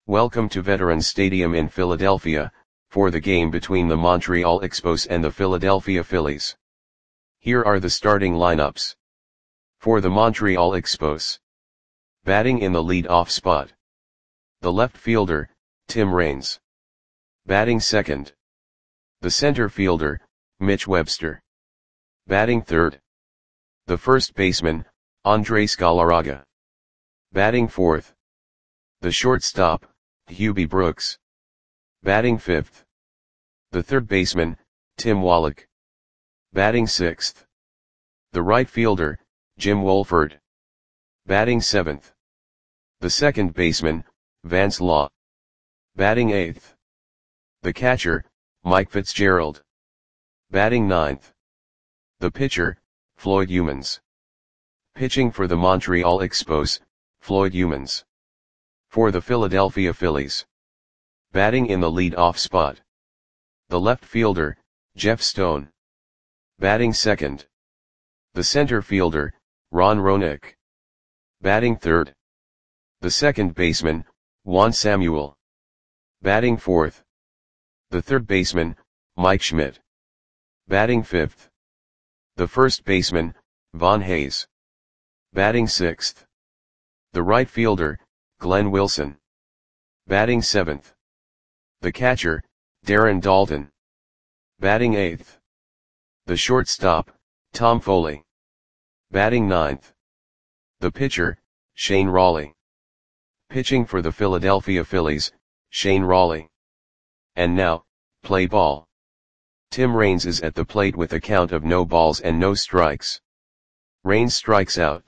Welcome to Veterans Stadium in Philadelphia, for the game between the Montreal Expos and the Philadelphia Phillies. Here are the starting lineups. For the Montreal Expos. Batting in the lead-off spot. The left fielder, Tim Raines. Batting second. The center fielder, Mitch Webster. Batting third. The first baseman, Andres Galarraga. Batting fourth. The shortstop, Hubie Brooks. Batting fifth. The third baseman, Tim Wallach. Batting sixth. The right fielder, Jim Wohlford. Batting seventh. The second baseman, Vance Law. Batting eighth. The catcher, Mike Fitzgerald. Batting ninth. The pitcher, Floyd Youmans. Pitching for the Montreal Expos, Floyd Youmans. For the Philadelphia Phillies. Batting in the lead-off spot. The left fielder, Jeff Stone. Batting second. The center fielder, Ron Roenick. Batting third. The second baseman, Juan Samuel. Batting fourth. The third baseman, Mike Schmidt. Batting fifth. The first baseman, Von Hayes. Batting sixth. The right fielder, Glenn Wilson. Batting seventh. The catcher, Darren Daulton. Batting eighth. The shortstop, Tom Foley. Batting ninth. The pitcher, Shane Rawley. Pitching for the Philadelphia Phillies, Shane Rawley. And now, play ball. Tim Raines is at the plate with a count of no balls and no strikes. Raines strikes out.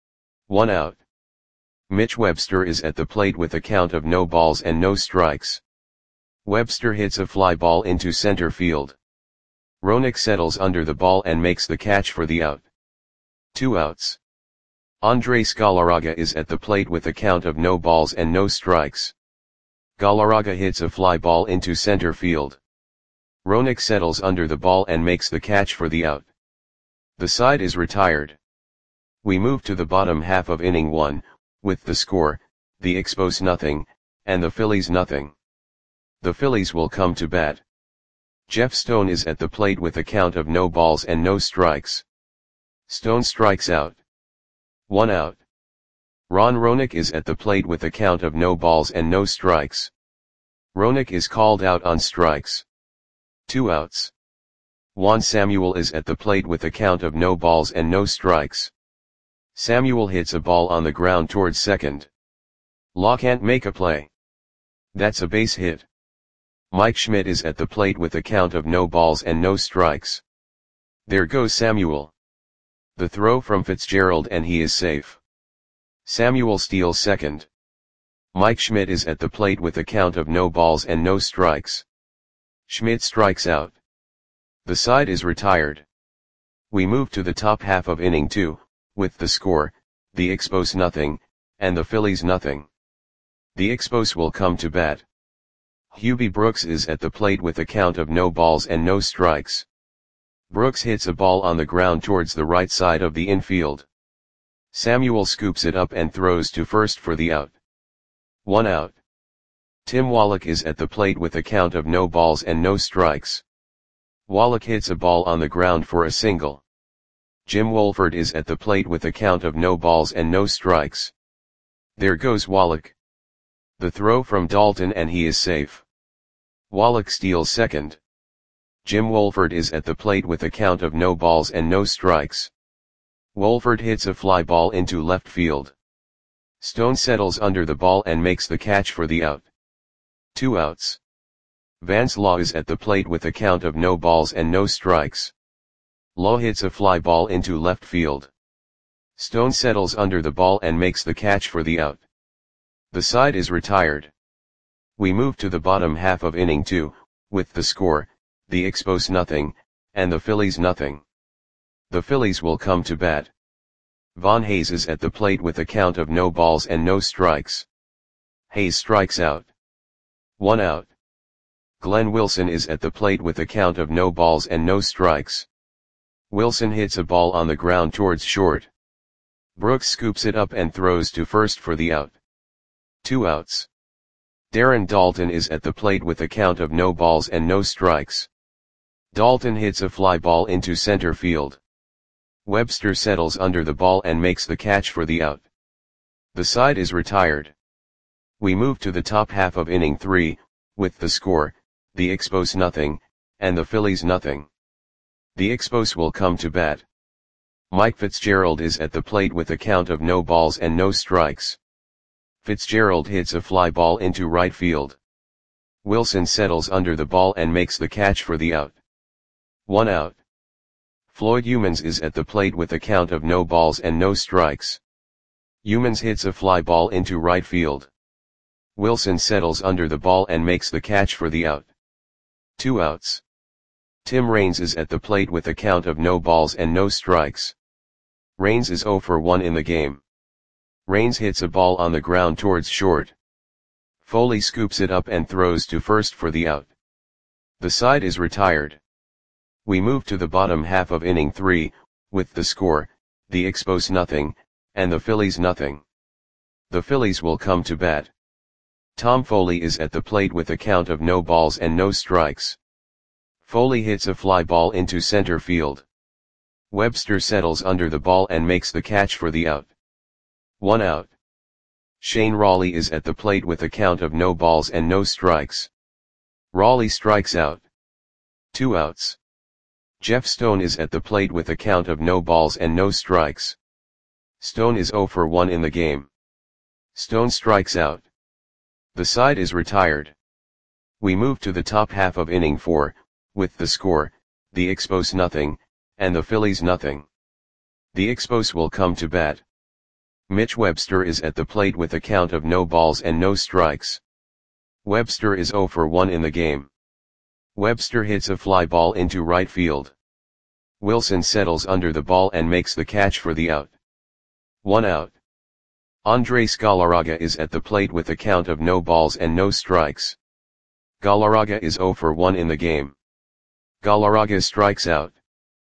1 out. Mitch Webster is at the plate with a count of no balls and no strikes. Webster hits a fly ball into center field. Roenick settles under the ball and makes the catch for the out. 2 outs. Andres Galarraga is at the plate with a count of no balls and no strikes. Galarraga hits a fly ball into center field. Roenick settles under the ball and makes the catch for the out. The side is retired. We move to the bottom half of inning 1, with the score, the Expos nothing, and the Phillies nothing. The Phillies will come to bat. Jeff Stone is at the plate with a count of no balls and no strikes. Stone strikes out. 1 out. Ron Roenick is at the plate with a count of no balls and no strikes. Roenick is called out on strikes. 2 outs. Juan Samuel is at the plate with a count of no balls and no strikes. Samuel hits a ball on the ground towards second. Law can't make a play. That's a base hit. Mike Schmidt is at the plate with a count of no balls and no strikes. There goes Samuel. The throw from Fitzgerald and he is safe. Samuel steals second. Mike Schmidt is at the plate with a count of no balls and no strikes. Schmidt strikes out. The side is retired. We move to the top half of inning 2, with the score, the Expos nothing, and the Phillies nothing. The Expos will come to bat. Hubie Brooks is at the plate with a count of no balls and no strikes. Brooks hits a ball on the ground towards the right side of the infield. Samuel scoops it up and throws to first for the out. 1 out. Tim Wallach is at the plate with a count of no balls and no strikes. Wallach hits a ball on the ground for a single. Jim Wohlford is at the plate with a count of no balls and no strikes. There goes Wallach. The throw from Daulton and he is safe. Wallach steals second. Jim Wohlford is at the plate with a count of no balls and no strikes. Wohlford hits a fly ball into left field. Stone settles under the ball and makes the catch for the out. 2 outs. Vance Law is at the plate with a count of no balls and no strikes. Law hits a fly ball into left field. Stone settles under the ball and makes the catch for the out. The side is retired. We move to the bottom half of inning 2, with the score, the Expos nothing, and the Phillies nothing. The Phillies will come to bat. Von Hayes is at the plate with a count of no balls and no strikes. Hayes strikes out. 1 out. Glenn Wilson is at the plate with a count of no balls and no strikes. Wilson hits a ball on the ground towards short. Brooks scoops it up and throws to first for the out. 2 outs. Darren Daulton is at the plate with a count of no balls and no strikes. Daulton hits a fly ball into center field. Webster settles under the ball and makes the catch for the out. The side is retired. We move to the top half of inning 3, with the score, the Expos nothing, and the Phillies nothing. The Expos will come to bat. Mike Fitzgerald is at the plate with a count of no balls and no strikes. Fitzgerald hits a fly ball into right field. Wilson settles under the ball and makes the catch for the out. 1 out. Floyd Youmans is at the plate with a count of no balls and no strikes. Youmans hits a fly ball into right field. Wilson settles under the ball and makes the catch for the out. 2 outs. Tim Raines is at the plate with a count of no balls and no strikes. Raines is 0 for 1 in the game. Raines hits a ball on the ground towards short. Foley scoops it up and throws to first for the out. The side is retired. We move to the bottom half of inning 3, with the score, the Expos nothing, and the Phillies nothing. The Phillies will come to bat. Tom Foley is at the plate with a count of no balls and no strikes. Foley hits a fly ball into center field. Webster settles under the ball and makes the catch for the out. 1 out. Shane Rawley is at the plate with a count of no balls and no strikes. Rawley strikes out. 2 outs. Jeff Stone is at the plate with a count of no balls and no strikes. Stone is 0 for 1 in the game. Stone strikes out. The side is retired. We move to the top half of inning 4, with the score, the Expos nothing, and the Phillies nothing. The Expos will come to bat. Mitch Webster is at the plate with a count of no balls and no strikes. Webster is 0 for 1 in the game. Webster hits a fly ball into right field. Wilson settles under the ball and makes the catch for the out. 1 out. Andres Galarraga is at the plate with a count of no balls and no strikes. Galarraga is 0 for 1 in the game. Galarraga strikes out.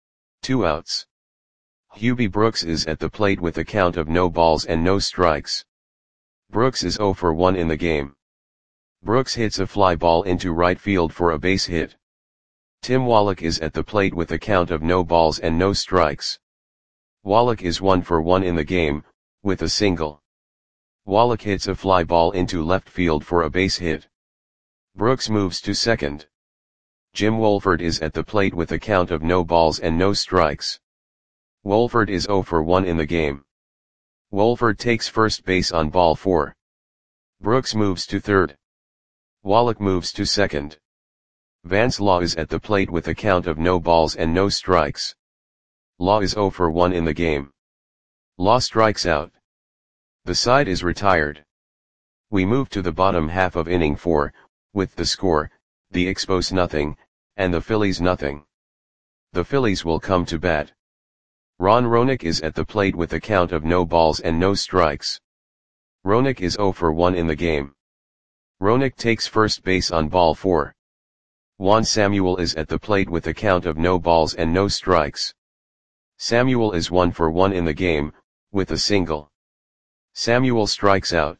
2 outs. Hubie Brooks is at the plate with a count of no balls and no strikes. Brooks is 0 for 1 in the game. Brooks hits a fly ball into right field for a base hit. Tim Wallach is at the plate with a count of no balls and no strikes. Wallach is 1 for 1 in the game, with a single. Wallach hits a fly ball into left field for a base hit. Brooks moves to second. Jim Wolford is at the plate with a count of no balls and no strikes. Wolford is 0 for 1 in the game. Wolford takes first base on ball 4. Brooks moves to third. Wallach moves to second. Vance Law is at the plate with a count of no balls and no strikes. Law is 0 for 1 in the game. Law strikes out. The side is retired. We move to the bottom half of inning 4, with the score, the Expos nothing, and the Phillies nothing. The Phillies will come to bat. Ron Roenick is at the plate with a count of no balls and no strikes. Roenick is 0 for 1 in the game. Roenick takes first base on ball 4. Juan Samuel is at the plate with a count of no balls and no strikes. Samuel is 1 for 1 in the game, with a single. Samuel strikes out.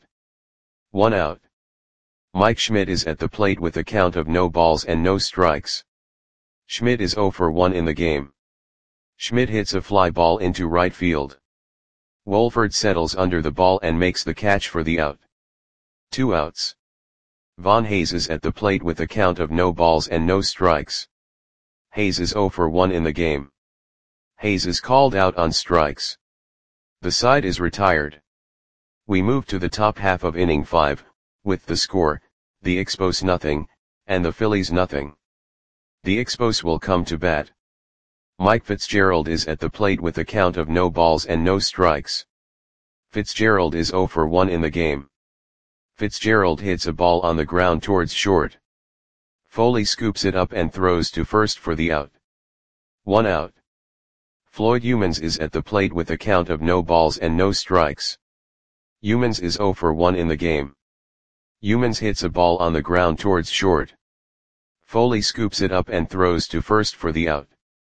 1 out. Mike Schmidt is at the plate with a count of no balls and no strikes. Schmidt is 0 for 1 in the game. Schmidt hits a fly ball into right field. Wolford settles under the ball and makes the catch for the out. 2 outs. Von Hayes is at the plate with a count of no balls and no strikes. Hayes is 0 for 1 in the game. Hayes is called out on strikes. The side is retired. We move to the top half of inning 5, with the score, the Expos nothing, and the Phillies nothing. The Expos will come to bat. Mike Fitzgerald is at the plate with a count of no balls and no strikes. Fitzgerald is 0 for 1 in the game. Fitzgerald hits a ball on the ground towards short. Foley scoops it up and throws to first for the out. 1 out. Floyd Youmans is at the plate with a count of no balls and no strikes. Youmans is 0 for 1 in the game. Youmans hits a ball on the ground towards short. Foley scoops it up and throws to first for the out.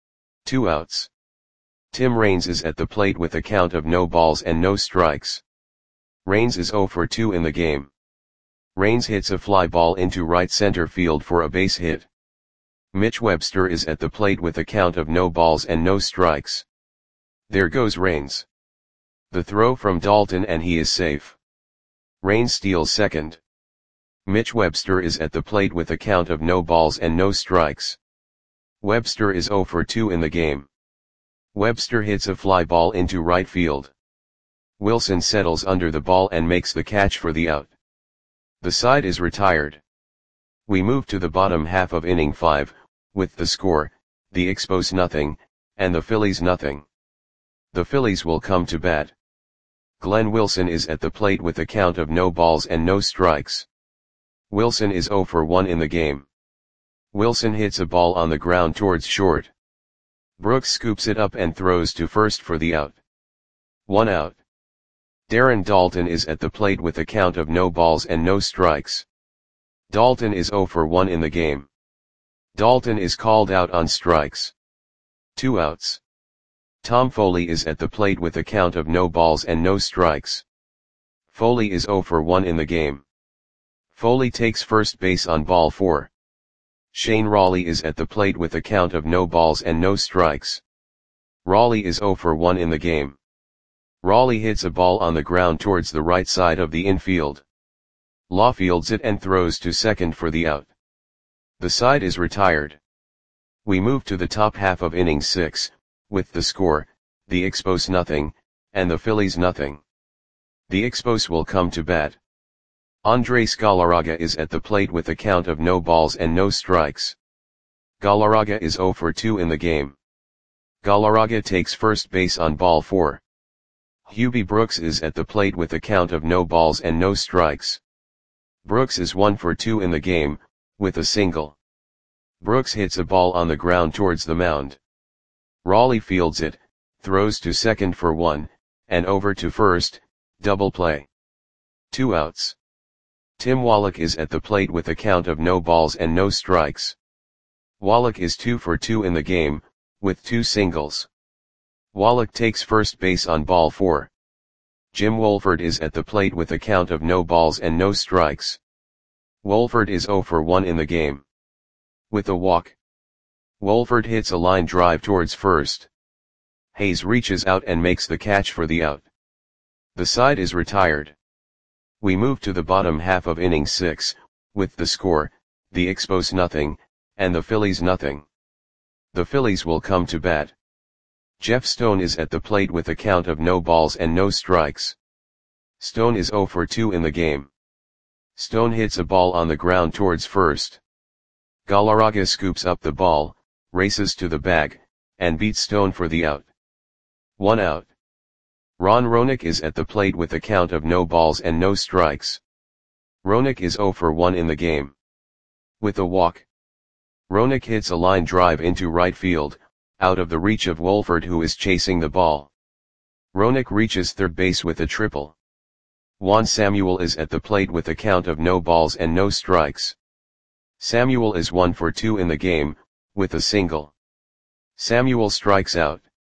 2 outs. Tim Raines is at the plate with a count of no balls and no strikes. Raines is 0 for 2 in the game. Raines hits a fly ball into right center field for a base hit. Mitch Webster is at the plate with a count of no balls and no strikes. There goes Raines. The throw from Dalton and he is safe. Raines steals second. Mitch Webster is at the plate with a count of no balls and no strikes. Webster is 0 for 2 in the game. Webster hits a fly ball into right field. Wilson settles under the ball and makes the catch for the out. The side is retired. We move to the bottom half of inning 5, with the score, the Expos nothing, and the Phillies nothing. The Phillies will come to bat. Glenn Wilson is at the plate with a count of no balls and no strikes. Wilson is 0 for 1 in the game. Wilson hits a ball on the ground towards short. Brooks scoops it up and throws to first for the out. 1 out. Darren Daulton is at the plate with a count of no balls and no strikes. Daulton is 0 for 1 in the game. Daulton is called out on strikes. 2 outs. Tom Foley is at the plate with a count of no balls and no strikes. Foley is 0 for 1 in the game. Foley takes first base on ball 4. Shane Raleigh is at the plate with a count of no balls and no strikes. Raleigh is 0 for 1 in the game. Raleigh hits a ball on the ground towards the right side of the infield. Law fields it and throws to second for the out. The side is retired. We move to the top half of inning 6, with the score, the Expos nothing, and the Phillies nothing. The Expos will come to bat. Andres Galarraga is at the plate with a count of no balls and no strikes. Galarraga is 0 for 2 in the game. Galarraga takes first base on ball 4. Hubie Brooks is at the plate with a count of no balls and no strikes. Brooks is 1 for 2 in the game, with a single. Brooks hits a ball on the ground towards the mound. Raleigh fields it, throws to second for 1, and over to first, double play. 2 outs. Tim Wallach is at the plate with a count of no balls and no strikes. Wallach is 2 for 2 in the game, with 2 singles. Wallach takes first base on ball 4. Jim Wolford is at the plate with a count of no balls and no strikes. Wolford is 0 for 1 in the game. With a walk. Wolford hits a line drive towards first. Hayes reaches out and makes the catch for the out. The side is retired. We move to the bottom half of inning 6, with the score, the Expos nothing, and the Phillies nothing. The Phillies will come to bat. Jeff Stone is at the plate with a count of no balls and no strikes. Stone is 0 for 2 in the game. Stone hits a ball on the ground towards first. Galarraga scoops up the ball, races to the bag, and beats Stone for the out. 1 out. Ron Roenick is at the plate with a count of no balls and no strikes. Roenick is 0 for 1 in the game. With a walk. Roenick hits a line drive into right field, out of the reach of Wolford who is chasing the ball. Roenick reaches third base with a triple. Juan Samuel is at the plate with a count of no balls and no strikes. Samuel is 1 for 2 in the game, with a single. Samuel strikes out.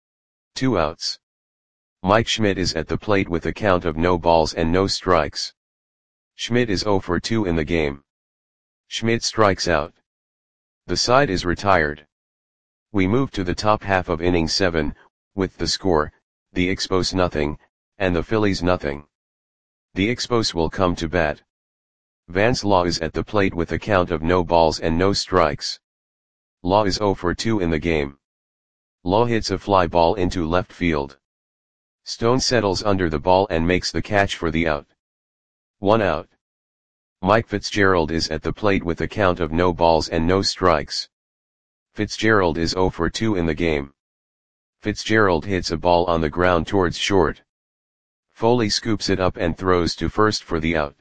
2 outs. Mike Schmidt is at the plate with a count of no balls and no strikes. Schmidt is 0 for 2 in the game. Schmidt strikes out. The side is retired. We move to the top half of inning 7, with the score, the Expos nothing, and the Phillies nothing. The Expos will come to bat. Vance Law is at the plate with a count of no balls and no strikes. Law is 0 for 2 in the game. Law hits a fly ball into left field. Stone settles under the ball and makes the catch for the out. 1 out. Mike Fitzgerald is at the plate with a count of no balls and no strikes. Fitzgerald is 0 for 2 in the game. Fitzgerald hits a ball on the ground towards short. Foley scoops it up and throws to first for the out.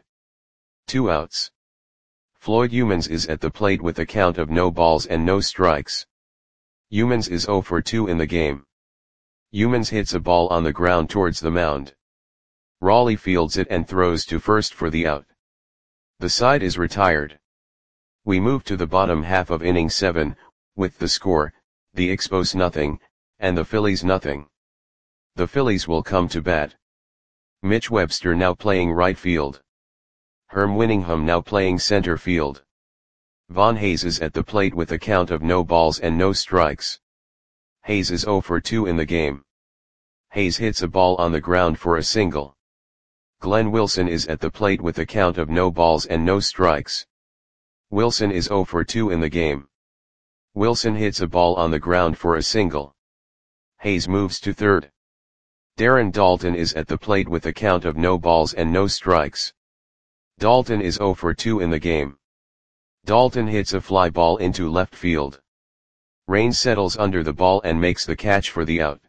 2 outs. Floyd Youmans is at the plate with a count of no balls and no strikes. Youmans is 0 for 2 in the game. Youmans hits a ball on the ground towards the mound. Raleigh fields it and throws to first for the out. The side is retired. We move to the bottom half of inning 7, with the score, the Expos nothing, and the Phillies nothing. The Phillies will come to bat. Mitch Webster now playing right field. Herm Winningham now playing center field. Von Hayes is at the plate with a count of no balls and no strikes. Hayes is 0 for 2 in the game. Hayes hits a ball on the ground for a single. Glenn Wilson is at the plate with a count of no balls and no strikes. Wilson is 0 for 2 in the game. Wilson hits a ball on the ground for a single. Hayes moves to third. Darren Daulton is at the plate with a count of no balls and no strikes. Daulton is 0 for 2 in the game. Daulton hits a fly ball into left field. Raines settles under the ball and makes the catch for the out.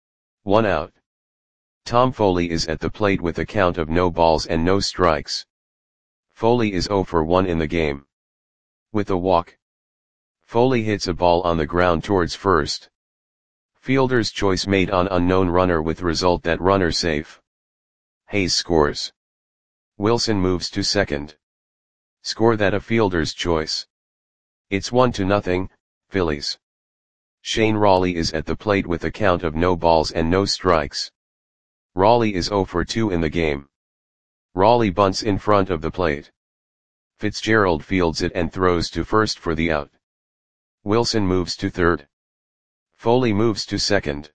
1 out. Tom Foley is at the plate with a count of no balls and no strikes. Foley is 0 for 1 in the game. With a walk, Foley hits a ball on the ground towards first. Fielder's choice made on unknown runner with result that runner safe. Hayes scores. Wilson moves to second. Score that a fielder's choice. It's 1-0, Phillies. Shane Rawley is at the plate with a count of no balls and no strikes. Rawley is 0 for 2 in the game. Rawley bunts in front of the plate. Fitzgerald fields it and throws to first for the out. Wilson moves to third. Foley moves to second.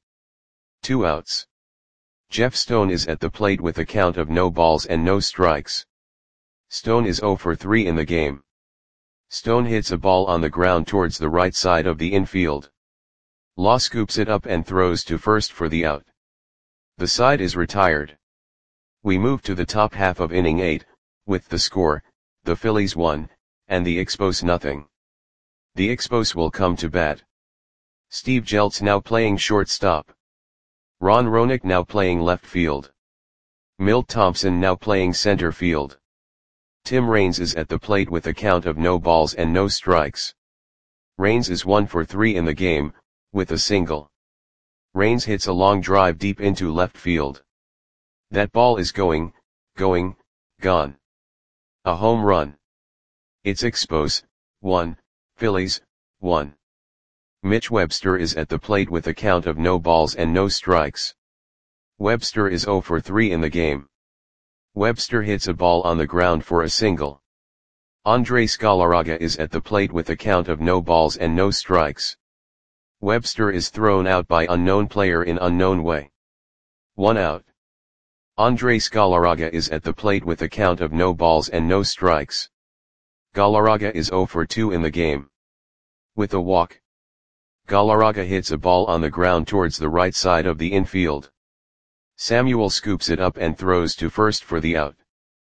2 outs. Jeff Stone is at the plate with a count of no balls and no strikes. Stone is 0 for 3 in the game. Stone hits a ball on the ground towards the right side of the infield. Law scoops it up and throws to first for the out. The side is retired. We move to the top half of inning 8, with the score, the Phillies 1, and the Expos 0. The Expos will come to bat. Steve Jeltz now playing shortstop. Ron Roenick now playing left field. Milt Thompson now playing center field. Tim Raines is at the plate with a count of no balls and no strikes. Raines is 1 for 3 in the game, with a single. Raines hits a long drive deep into left field. That ball is gone. A home run. It's Expos 1, Phillies 1. Mitch Webster is at the plate with a count of no balls and no strikes. Webster is 0 for 3 in the game. Webster hits a ball on the ground for a single. Andres Galarraga is at the plate with a count of no balls and no strikes. Webster is thrown out by unknown player in unknown way. 1 out. Andres Galarraga is at the plate with a count of no balls and no strikes. Galarraga is 0 for 2 in the game. With a walk, Galarraga hits a ball on the ground towards the right side of the infield. Samuel scoops it up and throws to first for the out.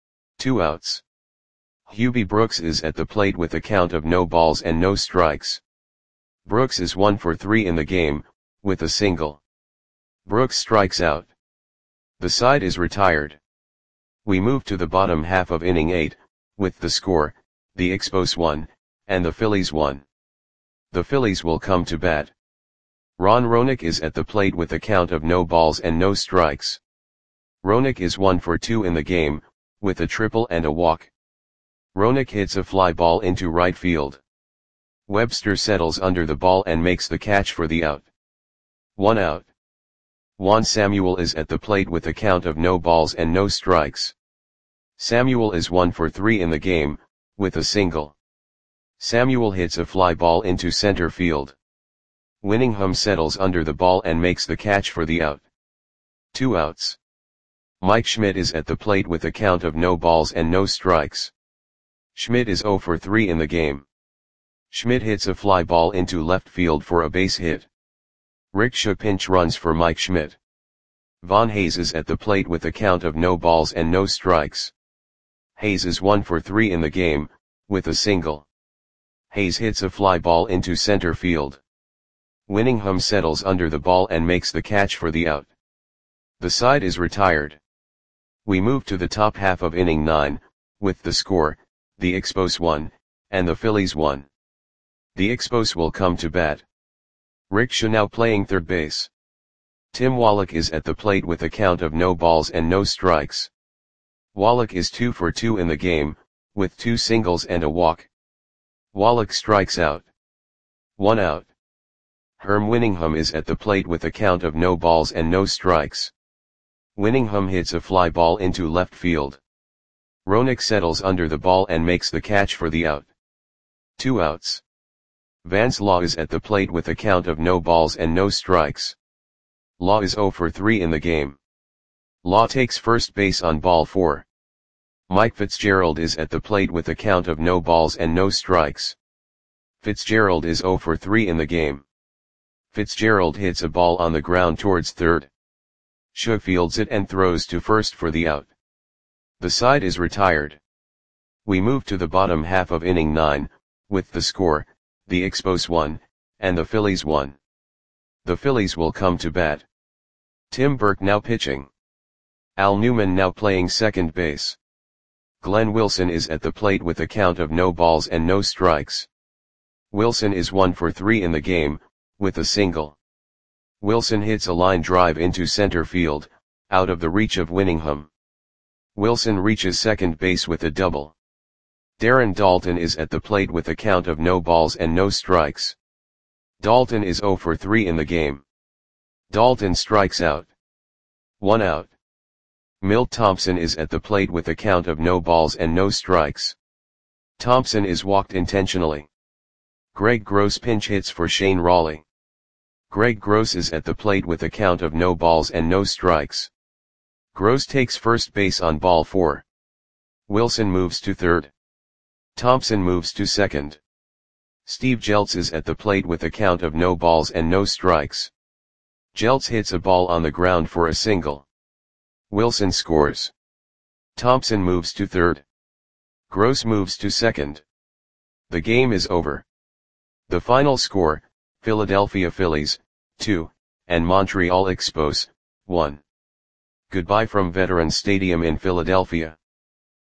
2 outs. Hubie Brooks is at the plate with a count of no balls and no strikes. Brooks is 1 for 3 in the game, with a single. Brooks strikes out. The side is retired. We move to the bottom half of inning 8, with the score, the Expos 1, and the Phillies 1. The Phillies will come to bat. Ron Roenick is at the plate with a count of no balls and no strikes. Roenick is 1 for 2 in the game, with a triple and a walk. Roenick hits a fly ball into right field. Webster settles under the ball and makes the catch for the out. 1 out. Juan Samuel is at the plate with a count of no balls and no strikes. Samuel is 1 for 3 in the game, with a single. Samuel hits a fly ball into center field. Winningham settles under the ball and makes the catch for the out. 2 outs. Mike Schmidt is at the plate with a count of no balls and no strikes. Schmidt is 0 for 3 in the game. Schmidt hits a fly ball into left field for a base hit. Rickshaw pinch runs for Mike Schmidt. Von Hayes is at the plate with a count of no balls and no strikes. Hayes is 1 for 3 in the game, with a single. Hayes hits a fly ball into center field. Winningham settles under the ball and makes the catch for the out. The side is retired. We move to the top half of inning 9, with the score, the Expos 1, and the Phillies 1. The Expos will come to bat. Rickshaw now playing third base. Tim Wallach is at the plate with a count of no balls and no strikes. Wallach is 2 for 2 in the game, with 2 singles and a walk. Wallach strikes out. 1 out. Herm Winningham is at the plate with a count of no balls and no strikes. Winningham hits a fly ball into left field. Roenick settles under the ball and makes the catch for the out. 2 outs. Vance Law is at the plate with a count of no balls and no strikes. Law is 0 for 3 in the game. Law takes first base on ball 4. Mike Fitzgerald is at the plate with a count of no balls and no strikes. Fitzgerald is 0 for 3 in the game. Fitzgerald hits a ball on the ground towards third. Shaw fields it and throws to first for the out. The side is retired. We move to the bottom half of inning 9, with the score, the Expos 1, and the Phillies 1. The Phillies will come to bat. Tim Burke now pitching. Al Newman now playing second base. Glenn Wilson is at the plate with a count of no balls and no strikes. Wilson is 1 for 3 in the game, with a single. Wilson hits a line drive into center field, out of the reach of Winningham. Wilson reaches second base with a double. Darren Daulton is at the plate with a count of no balls and no strikes. Daulton is 0 for 3 in the game. Daulton strikes out. 1 out. Milt Thompson is at the plate with a count of no balls and no strikes. Thompson is walked intentionally. Greg Gross pinch hits for Shane Rawley. Greg Gross is at the plate with a count of no balls and no strikes. Gross takes first base on ball 4. Wilson moves to third. Thompson moves to second. Steve Jeltz is at the plate with a count of no balls and no strikes. Jeltz hits a ball on the ground for a single. Wilson scores. Thompson moves to third. Gross moves to second. The game is over. The final score, Philadelphia Phillies, 2, and Montreal Expos, 1. Goodbye from Veterans Stadium in Philadelphia.